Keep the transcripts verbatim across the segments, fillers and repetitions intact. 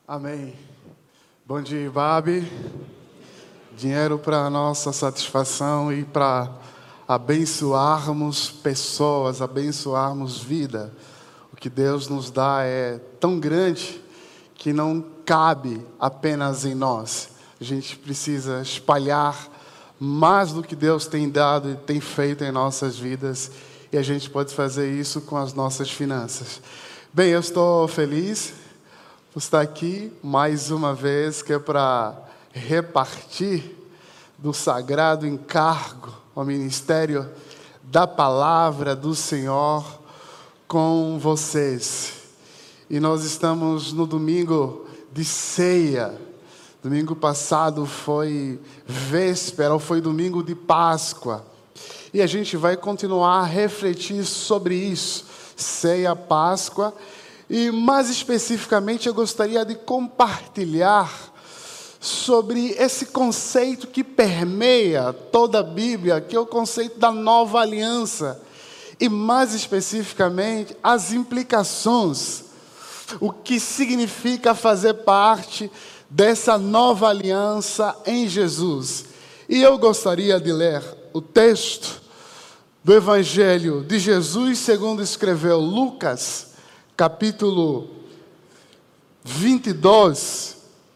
Amém. Bom dia, Babi. Dinheiro para nossa satisfação e para abençoarmos pessoas, abençoarmos vida. O que Deus nos dá é tão grande que não cabe apenas em nós. A gente precisa espalhar mais do que Deus tem dado e tem feito em nossas vidas. E a gente pode fazer isso com as nossas finanças. Bem, eu estou feliz por estar aqui mais uma vez, que é para repartir do sagrado encargo ao ministério da palavra do Senhor com vocês. E nós estamos no domingo de ceia. Domingo passado foi véspera, ou foi domingo de Páscoa. E a gente vai continuar a refletir sobre isso. Ceia, Páscoa. E mais especificamente eu gostaria de compartilhar sobre esse conceito que permeia toda a Bíblia, que é o conceito da nova aliança. E mais especificamente as implicações, o que significa fazer parte dessa nova aliança em Jesus. E eu gostaria de ler o texto do Evangelho de Jesus, segundo escreveu Lucas, capítulo vinte e dois,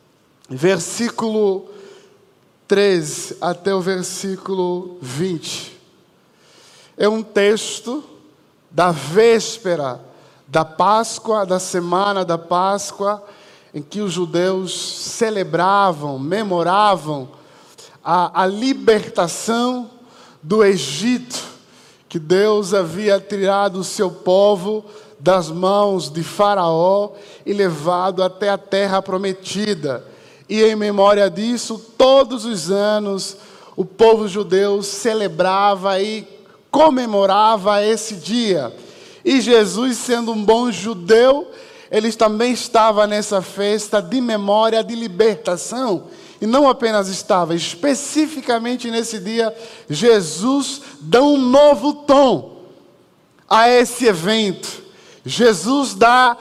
versículo treze até o versículo vinte. É um texto da véspera da Páscoa, da semana da Páscoa, em que os judeus celebravam, memoravam a, a libertação do Egito, que Deus havia tirado o seu povo das mãos de Faraó e levado até a terra prometida. E em memória disso, todos os anos, o povo judeu celebrava e comemorava esse dia. E Jesus, sendo um bom judeu, ele também estava nessa festa de memória de libertação. E não apenas estava, especificamente nesse dia, Jesus dá um novo tom a esse evento. Jesus dá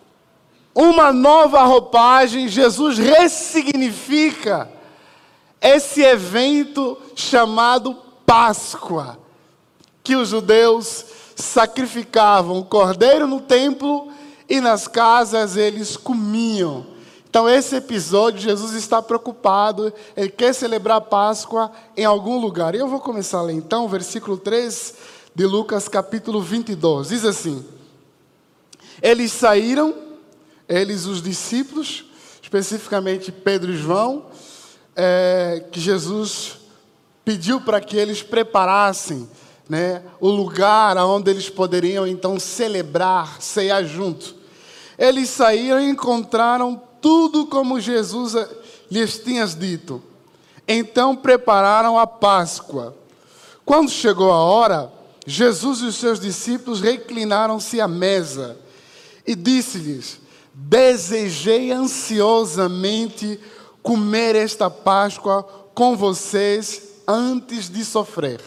uma nova roupagem, Jesus ressignifica esse evento chamado Páscoa, que os judeus sacrificavam o cordeiro no templo e nas casas eles comiam. Então esse episódio, Jesus está preocupado, ele quer celebrar a Páscoa em algum lugar. E eu vou começar a ler então o versículo três de Lucas capítulo vinte e dois, diz assim: eles saíram, eles os discípulos, especificamente Pedro e João, é, que Jesus pediu para que eles preparassem, né, o lugar onde eles poderiam então celebrar, ceiar junto. Eles saíram e encontraram tudo como Jesus lhes tinha dito. Então prepararam a Páscoa. Quando chegou a hora, Jesus e os seus discípulos reclinaram-se à mesa. E disse-lhes: desejei ansiosamente comer esta Páscoa com vocês antes de sofrer.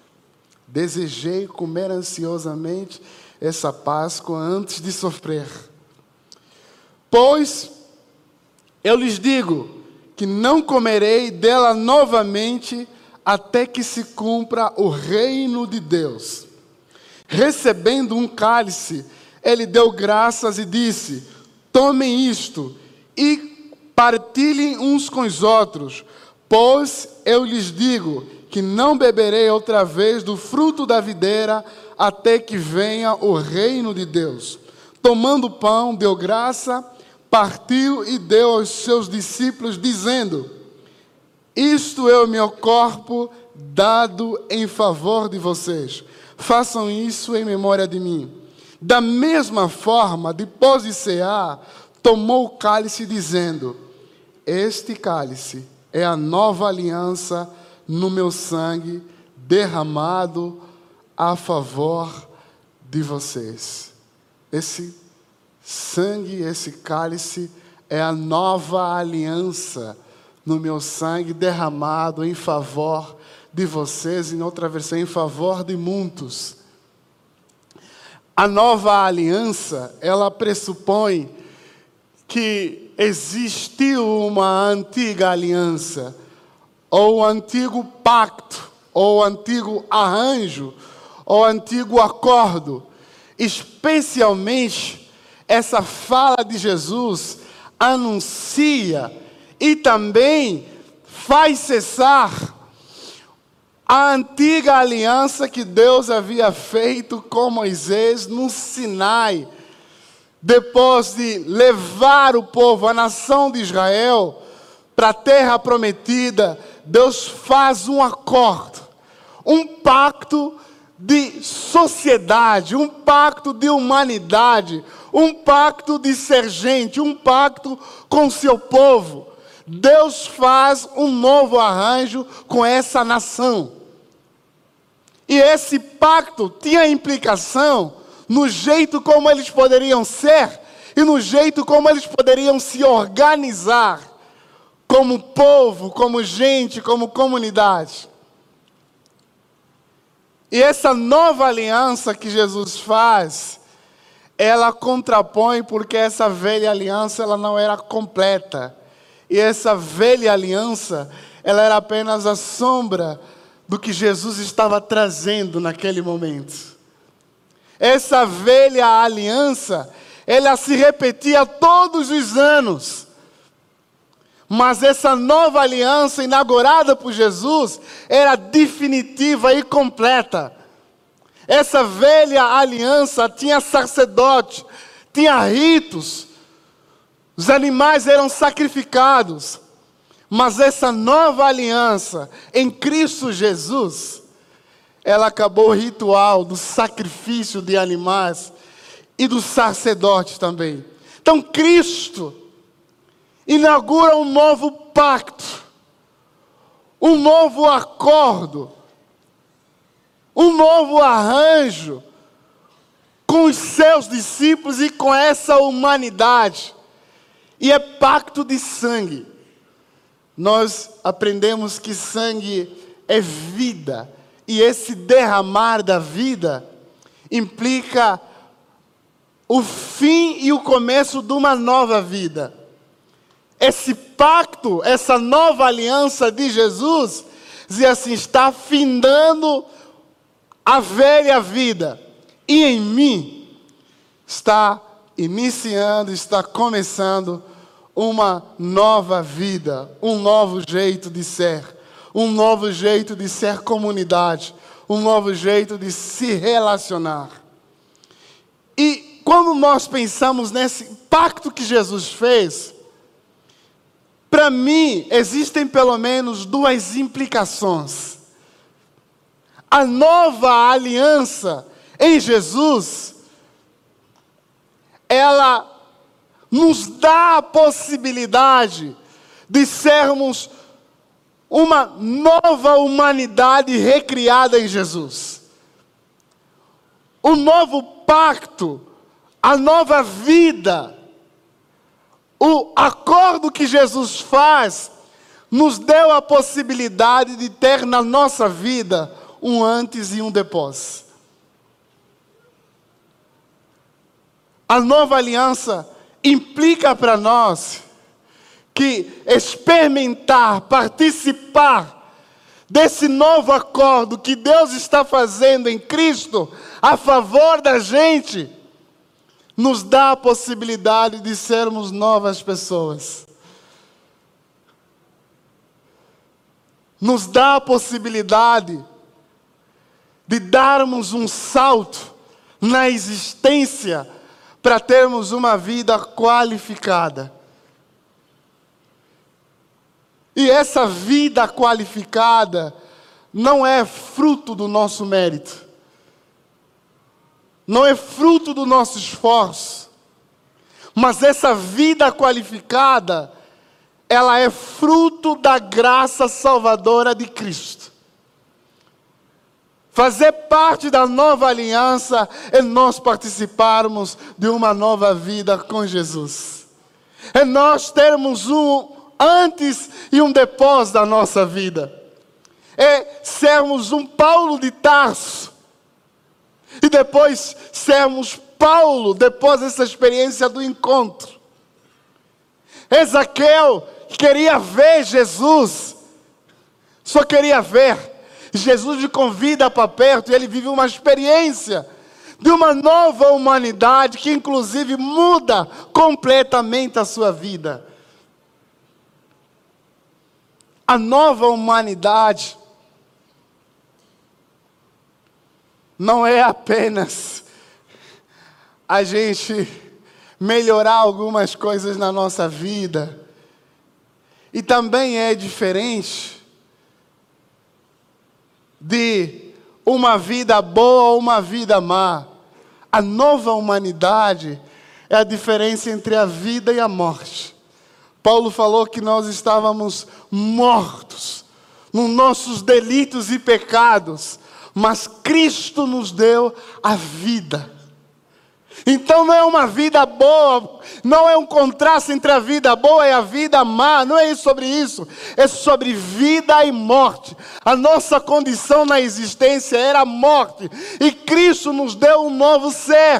Desejei comer ansiosamente essa Páscoa antes de sofrer. Pois eu lhes digo que não comerei dela novamente até que se cumpra o reino de Deus. Recebendo um cálice, ele deu graças e disse: tomem isto e partilhem uns com os outros, pois eu lhes digo que não beberei outra vez do fruto da videira até que venha o reino de Deus. Tomando o pão, deu graça, partiu e deu aos seus discípulos, dizendo: isto é o meu corpo dado em favor de vocês. Façam isso em memória de mim. Da mesma forma, depois de cear, tomou o cálice, dizendo: este cálice é a nova aliança no meu sangue, derramado a favor de vocês. Esse sangue, esse cálice é a nova aliança no meu sangue, derramado em favor de vocês, em outra versão, em favor de muitos. A nova aliança, ela pressupõe que existiu uma antiga aliança, ou um antigo pacto, ou um antigo arranjo, ou um antigo acordo. Especialmente, essa fala de Jesus anuncia e também faz cessar a antiga aliança que Deus havia feito com Moisés no Sinai, depois de levar o povo, a nação de Israel, para a terra prometida. Deus faz um acordo, um pacto de sociedade, um pacto de humanidade, um pacto de ser gente, um pacto com seu povo. Deus faz um novo arranjo com essa nação. E esse pacto tinha implicação no jeito como eles poderiam ser e no jeito como eles poderiam se organizar como povo, como gente, como comunidade. E essa nova aliança que Jesus faz, ela contrapõe, porque essa velha aliança ela não era completa. E essa velha aliança, ela era apenas a sombra do que Jesus estava trazendo naquele momento. Essa velha aliança, ela se repetia todos os anos. Mas essa nova aliança inaugurada por Jesus era definitiva e completa. Essa velha aliança tinha sacerdote, tinha ritos, os animais eram sacrificados. Mas essa nova aliança em Cristo Jesus, ela acabou o ritual do sacrifício de animais e do sacerdote também. Então Cristo inaugura um novo pacto, um novo acordo, um novo arranjo com os seus discípulos e com essa humanidade. E é pacto de sangue. Nós aprendemos que sangue é vida. E esse derramar da vida implica o fim e o começo de uma nova vida. Esse pacto, essa nova aliança de Jesus, dizia assim, está findando a velha vida. E em mim está iniciando, está começando uma nova vida, um novo jeito de ser, um novo jeito de ser comunidade, um novo jeito de se relacionar. E quando nós pensamos nesse pacto que Jesus fez, para mim existem pelo menos duas implicações. A nova aliança em Jesus, ela nos dá a possibilidade de sermos uma nova humanidade recriada em Jesus. O novo pacto, a nova vida, o acordo que Jesus faz, nos deu a possibilidade de ter na nossa vida um antes e um depois. A nova aliança implica para nós que experimentar, participar desse novo acordo que Deus está fazendo em Cristo a favor da gente, nos dá a possibilidade de sermos novas pessoas. Nos dá a possibilidade de darmos um salto na existência para termos uma vida qualificada. E essa vida qualificada não é fruto do nosso mérito. Não é fruto do nosso esforço. Mas essa vida qualificada, ela é fruto da graça salvadora de Cristo. Fazer parte da nova aliança é nós participarmos de uma nova vida com Jesus. É nós termos um antes e um depois da nossa vida. É sermos um Paulo de Tarso. E depois sermos Paulo, depois dessa experiência do encontro. Ezaqueu queria ver Jesus, só queria ver. Jesus o convida para perto e ele vive uma experiência de uma nova humanidade que inclusive muda completamente a sua vida. A nova humanidade não é apenas a gente melhorar algumas coisas na nossa vida, e também é diferente de uma vida boa ou uma vida má. A nova humanidade é a diferença entre a vida e a morte. Paulo falou que nós estávamos mortos nos nossos delitos e pecados, mas Cristo nos deu a vida. Então não é uma vida boa, não é um contraste entre a vida boa e a vida má, não é sobre isso, é sobre vida e morte. A nossa condição na existência era a morte, e Cristo nos deu um novo ser.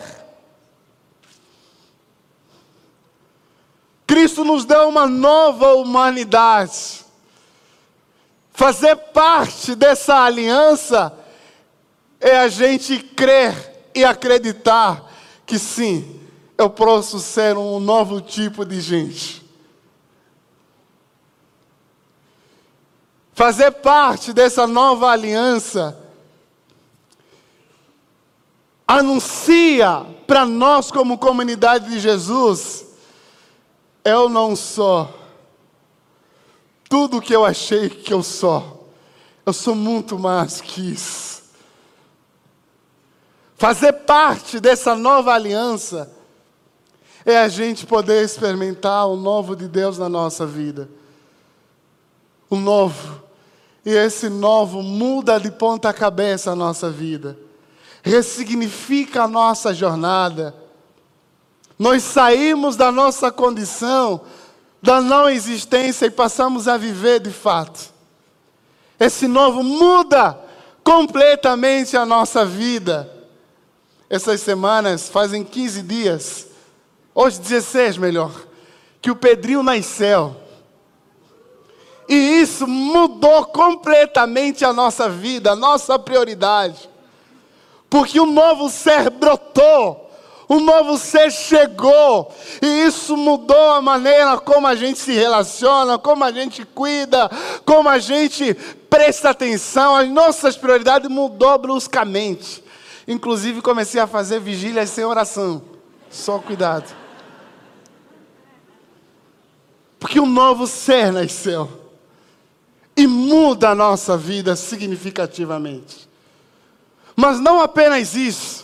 Cristo nos deu uma nova humanidade. Fazer parte dessa aliança é a gente crer e acreditar que sim, eu posso ser um novo tipo de gente. Fazer parte dessa nova aliança anuncia para nós como comunidade de Jesus: eu não sou tudo o que eu achei que eu sou. Eu sou muito mais que isso. Fazer parte dessa nova aliança é a gente poder experimentar o novo de Deus na nossa vida. O novo. E esse novo muda de ponta cabeça a nossa vida. Ressignifica a nossa jornada. Nós saímos da nossa condição, da não existência, e passamos a viver de fato. Esse novo muda completamente a nossa vida. Essas semanas, fazem quinze dias, hoje dezesseis melhor, que o Pedrinho nasceu. E isso mudou completamente a nossa vida, a nossa prioridade. Porque um novo ser brotou, um novo ser chegou, e isso mudou a maneira como a gente se relaciona, como a gente cuida, como a gente presta atenção. As nossas prioridades mudou bruscamente. Inclusive comecei a fazer vigílias sem oração. Só cuidado. Porque um novo ser nasceu. E muda a nossa vida significativamente. Mas não apenas isso.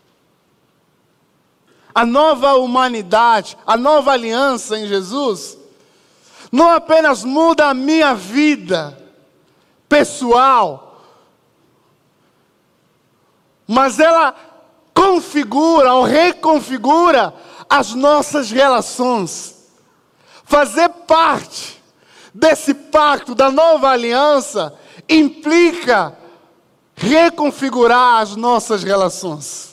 A nova humanidade, a nova aliança em Jesus, não apenas muda a minha vida pessoal, mas ela configura ou reconfigura as nossas relações. Fazer parte desse pacto da nova aliança implica reconfigurar as nossas relações.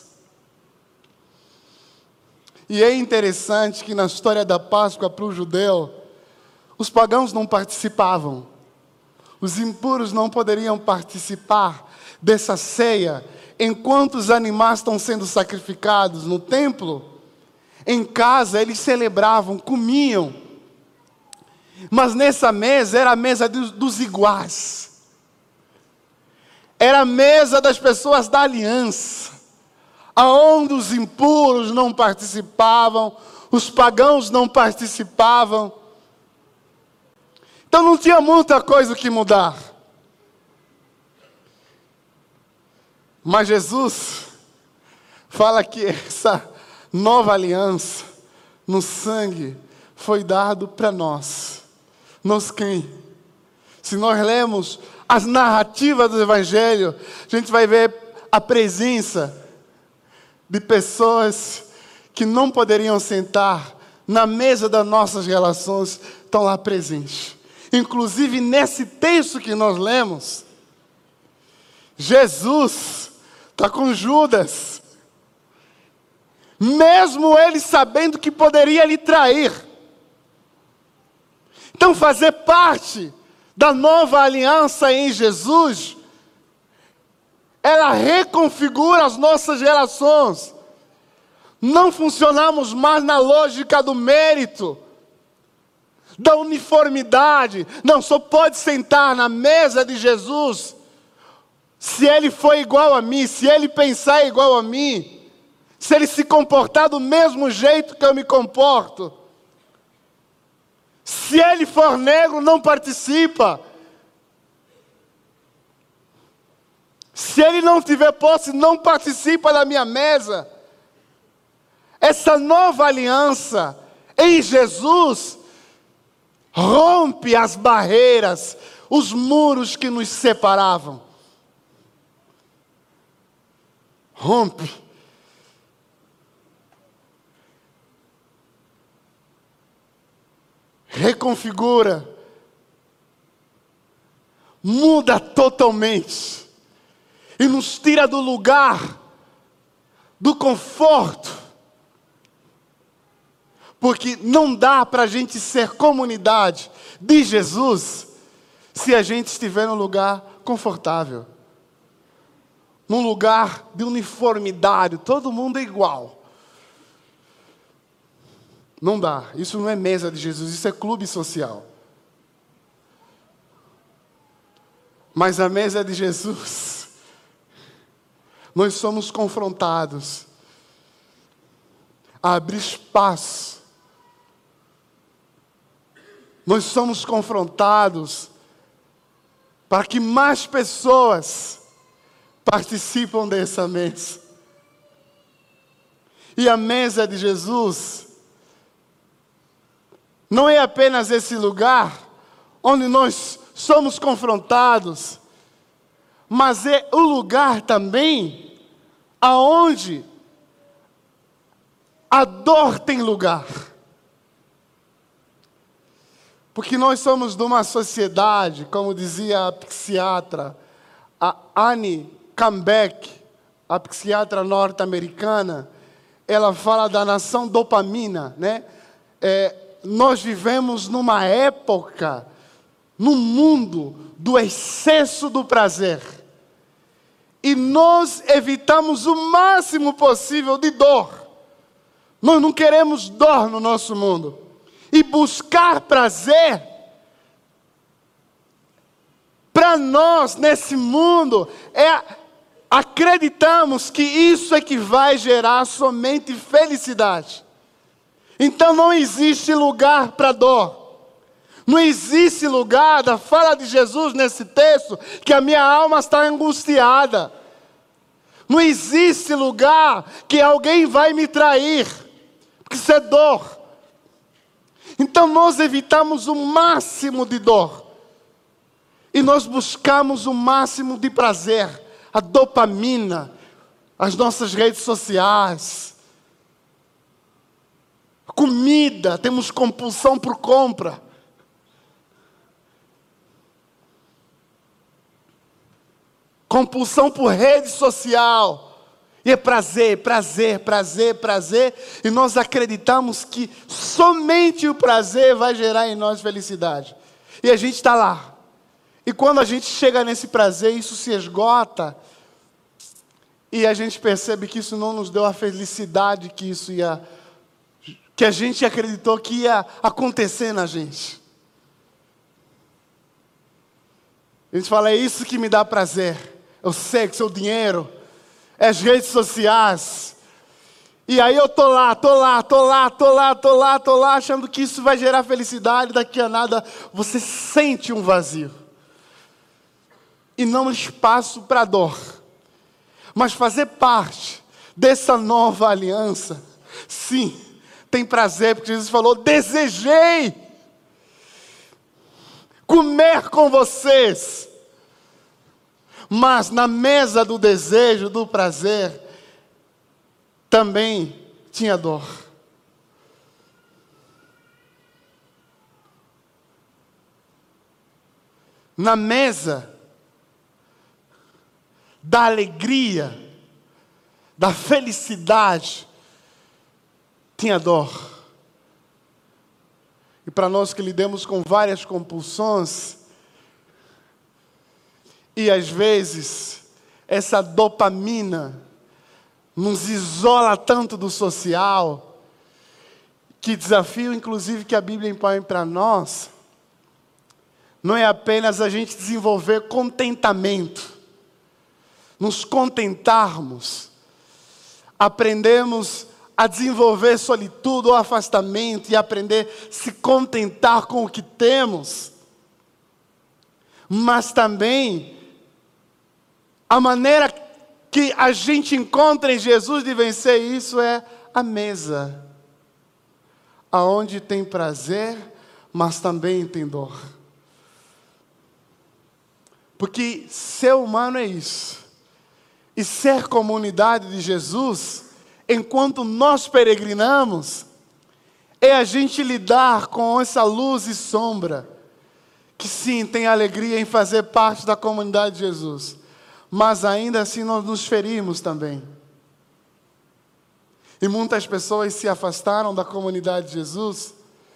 E é interessante que na história da Páscoa para o judeu, os pagãos não participavam. Os impuros não poderiam participar dessa ceia enquanto os animais estão sendo sacrificados no templo. Em casa eles celebravam, comiam. Mas nessa mesa era a mesa dos, dos iguais. Era a mesa das pessoas da aliança, aonde os impuros não participavam, os pagãos não participavam. Então não tinha muita coisa que mudar. Mas Jesus fala que essa nova aliança no sangue foi dado para nós. Nós quem? Se nós lemos as narrativas do Evangelho, a gente vai ver a presença de pessoas que não poderiam sentar na mesa das nossas relações, estão lá presentes. Inclusive nesse texto que nós lemos, Jesus está com Judas, mesmo ele sabendo que poderia lhe trair. Então, fazer parte da nova aliança em Jesus, ela reconfigura as nossas relações. Não funcionamos mais na lógica do mérito, da uniformidade. Não, só pode sentar na mesa de Jesus se ele for igual a mim, se ele pensar igual a mim, se ele se comportar do mesmo jeito que eu me comporto. Se ele for negro, não participa. Se ele não tiver posse, não participa da minha mesa. Essa nova aliança em Jesus rompe as barreiras, os muros que nos separavam. Rompe. Reconfigura. Muda totalmente. E nos tira do lugar do conforto. Porque não dá para a gente ser comunidade de Jesus se a gente estiver num lugar confortável. Num lugar de uniformidade, todo mundo é igual. Não dá, isso não é mesa de Jesus, isso é clube social. Mas a mesa de Jesus, nós somos confrontados a abrir espaço. Nós somos confrontados para que mais pessoas participam dessa mesa. E a mesa de Jesus não é apenas esse lugar onde nós somos confrontados, mas é o lugar também aonde a dor tem lugar. Porque nós somos de uma sociedade, como dizia a psiquiatra, a Annie Cambeck, a psiquiatra norte-americana, ela fala da nação dopamina, né? É, nós vivemos numa época, num mundo do excesso do prazer. E nós evitamos o máximo possível de dor. Nós não queremos dor no nosso mundo. E buscar prazer, para nós, nesse mundo, é, acreditamos que isso é que vai gerar somente felicidade. Então não existe lugar para dor. Não existe lugar da fala de Jesus nesse texto que a minha alma está angustiada. Não existe lugar que alguém vai me trair, porque isso é dor. Então nós evitamos o máximo de dor. E nós buscamos o máximo de prazer, a dopamina, as nossas redes sociais, comida, temos compulsão por compra. Compulsão por rede social. E é prazer, prazer, prazer, prazer. E nós acreditamos que somente o prazer vai gerar em nós felicidade. E a gente está lá. E quando a gente chega nesse prazer, isso se esgota. E a gente percebe que isso não nos deu a felicidade que isso ia... que a gente acreditou que ia acontecer na gente. A gente fala, é isso que me dá prazer. É o sexo, é o dinheiro, é as redes sociais. E aí eu tô lá, tô lá, tô lá, tô lá, tô lá, tô lá, achando que isso vai gerar felicidade. Daqui a nada, você sente um vazio. E não espaço para dor. Mas fazer parte dessa nova aliança, sim, tem prazer, porque Jesus falou, desejei comer com vocês. Mas na mesa do desejo, do prazer, também tinha dor. Na mesa da alegria, da felicidade, tinha dor. E para nós que lidamos com várias compulsões, e às vezes essa dopamina nos isola tanto do social, que desafio inclusive que a Bíblia impõe para nós, não é apenas a gente desenvolver contentamento, nos contentarmos, aprendemos a desenvolver solitude ou afastamento e aprender a se contentar com o que temos, mas também a maneira que a gente encontra em Jesus de vencer isso é a mesa, aonde tem prazer, mas também tem dor. Porque ser humano é isso. E ser comunidade de Jesus, enquanto nós peregrinamos, é a gente lidar com essa luz e sombra, que sim, tem alegria em fazer parte da comunidade de Jesus, mas ainda assim nós nos ferimos também. E muitas pessoas se afastaram da comunidade de Jesus,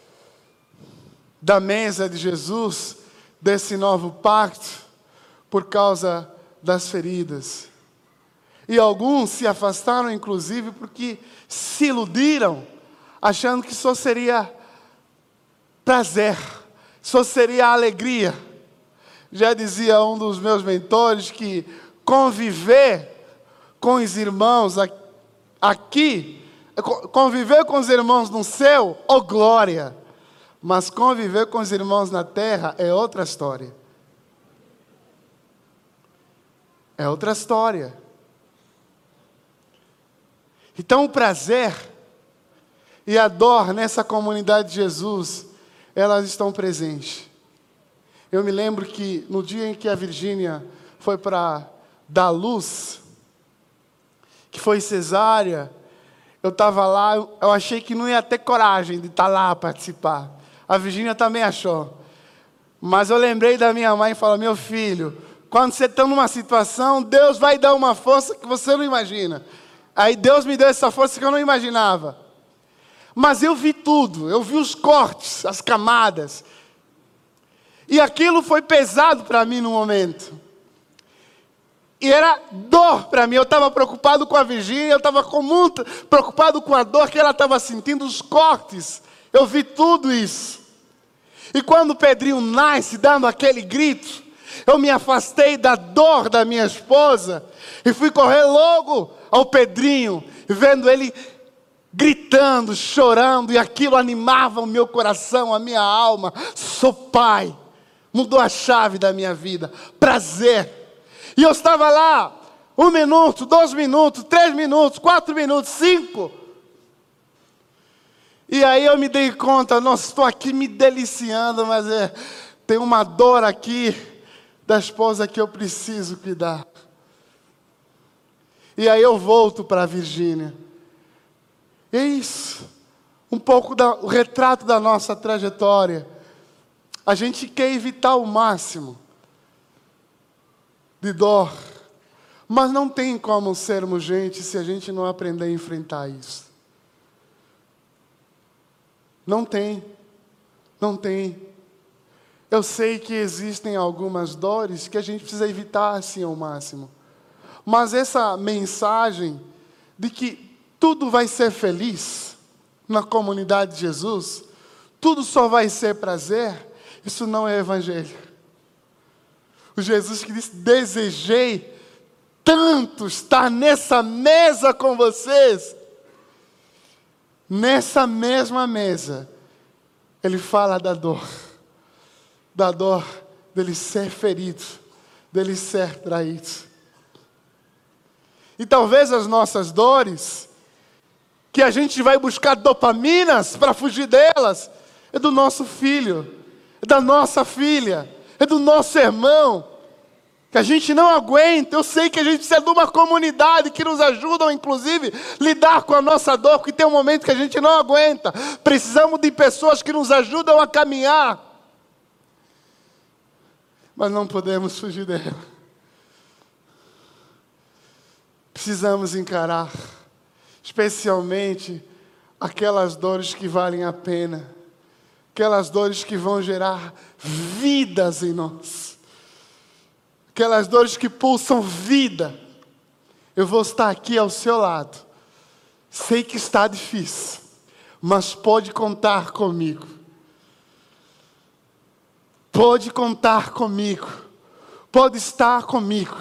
da mesa de Jesus, desse novo pacto, por causa das feridas. E alguns se afastaram, inclusive, porque se iludiram, achando que só seria prazer, só seria alegria. Já dizia um dos meus mentores que conviver com os irmãos aqui, conviver com os irmãos no céu, oh glória, mas conviver com os irmãos na terra é outra história. É outra história. Então o prazer e a dor nessa comunidade de Jesus, elas estão presentes. Eu me lembro que no dia em que a Virgínia foi para dar luz, que foi cesárea, eu estava lá, eu achei que não ia ter coragem de estar lá participar. A Virgínia também achou. Mas eu lembrei da minha mãe e falei, meu filho, quando você está numa situação, Deus vai dar uma força que você não imagina. Aí Deus me deu essa força que eu não imaginava. Mas eu vi tudo, eu vi os cortes, as camadas. E aquilo foi pesado para mim no momento. E era dor para mim, eu estava preocupado com a Virgínia, eu estava muito preocupado com a dor que ela estava sentindo, os cortes. Eu vi tudo isso. E quando o Pedrinho nasce, dando aquele grito, eu me afastei da dor da minha esposa e fui correr logo ao Pedrinho, vendo ele gritando, chorando, e aquilo animava o meu coração, a minha alma. Sou pai, mudou a chave da minha vida, prazer. E eu estava lá, um minuto, dois minutos, três minutos, quatro minutos, cinco. E aí eu me dei conta, nossa, estou aqui me deliciando, mas é, tem uma dor aqui da esposa que eu preciso cuidar. E aí eu volto para a Virgínia. E é isso, um pouco da, o retrato da nossa trajetória. A gente quer evitar o máximo de dor, mas não tem como sermos gente se a gente não aprender a enfrentar isso. Não tem, não tem. Eu sei que existem algumas dores que a gente precisa evitar assim ao máximo. Mas essa mensagem de que tudo vai ser feliz na comunidade de Jesus, tudo só vai ser prazer, isso não é evangelho. O Jesus que disse, desejei tanto estar nessa mesa com vocês. Nessa mesma mesa, ele fala da dor. Da dor dele ser ferido, dele ser traído. E talvez as nossas dores, que a gente vai buscar dopaminas para fugir delas, é do nosso filho, é da nossa filha, é do nosso irmão, que a gente não aguenta. Eu sei que a gente precisa de uma comunidade que nos ajuda, inclusive, lidar com a nossa dor, porque tem um momento que a gente não aguenta. Precisamos de pessoas que nos ajudam a caminhar. Mas não podemos fugir dela. Precisamos encarar, especialmente aquelas dores que valem a pena, aquelas dores que vão gerar vidas em nós, aquelas dores que pulsam vida. Eu vou estar aqui ao seu lado. Sei que está difícil, mas pode contar comigo. Pode contar comigo. Pode estar comigo.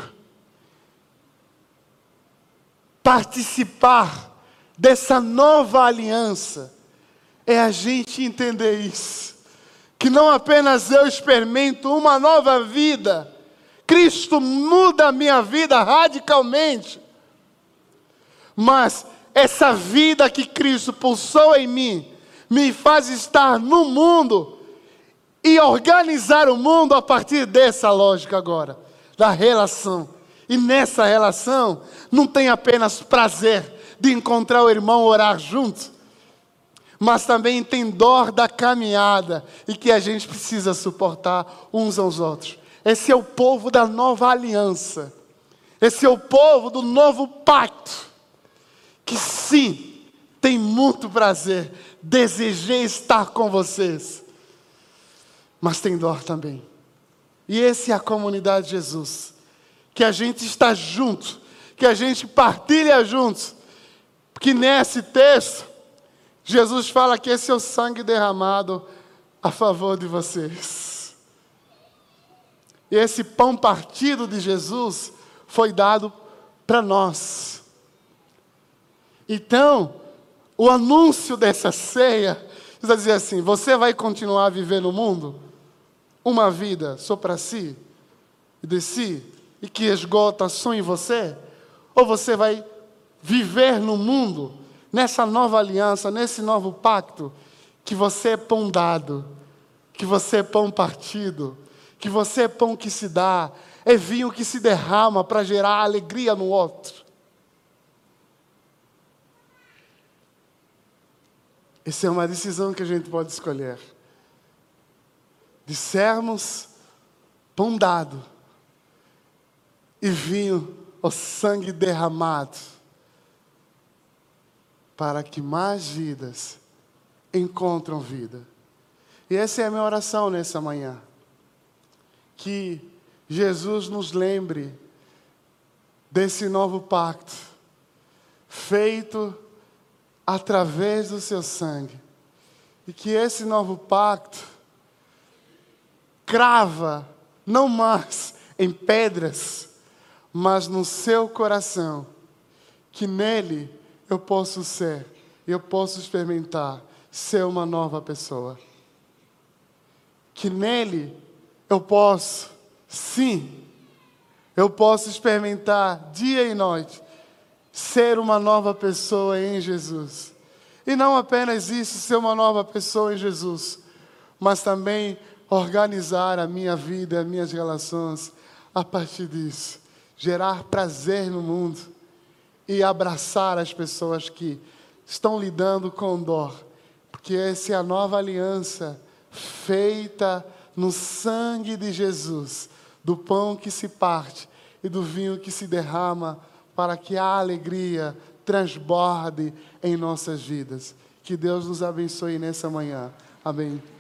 Participar dessa nova aliança é a gente entender isso. Que não apenas eu experimento uma nova vida. Cristo muda a minha vida radicalmente. Mas essa vida que Cristo pulsou em mim, me faz estar no mundo e organizar o mundo a partir dessa lógica agora, da relação. E nessa relação, não tem apenas prazer de encontrar o irmão, orar junto, mas também tem dor da caminhada e que a gente precisa suportar uns aos outros. Esse é o povo da nova aliança. Esse é o povo do novo pacto. Que sim, tem muito prazer, desejei estar com vocês, mas tem dor também. E essa é a comunidade de Jesus, que a gente está junto, que a gente partilha juntos, porque nesse texto, Jesus fala que esse é o sangue derramado a favor de vocês. E esse pão partido de Jesus foi dado para nós. Então, o anúncio dessa ceia, está dizendo assim, você vai continuar a viver no mundo uma vida só para si, e de si, e que esgota só em você? Ou você vai viver no mundo, nessa nova aliança, nesse novo pacto, que você é pão dado, que você é pão partido, que você é pão que se dá, é vinho que se derrama para gerar alegria no outro. Essa é uma decisão que a gente pode escolher. De sermos pão dado e vinho, o sangue derramado, para que mais vidas encontram vida. E essa é a minha oração nessa manhã. Que Jesus nos lembre desse novo pacto, feito através do seu sangue. E que esse novo pacto crava, não mais em pedras, mas no seu coração. Que nele eu posso ser, eu posso experimentar, ser uma nova pessoa. Que nele eu posso, sim, eu posso experimentar dia e noite, ser uma nova pessoa em Jesus. E não apenas isso, ser uma nova pessoa em Jesus, mas também organizar a minha vida, as minhas relações a partir disso. Gerar prazer no mundo e abraçar as pessoas que estão lidando com dor. Porque essa é a nova aliança feita no sangue de Jesus, do pão que se parte e do vinho que se derrama, para que a alegria transborde em nossas vidas. Que Deus nos abençoe nessa manhã. Amém.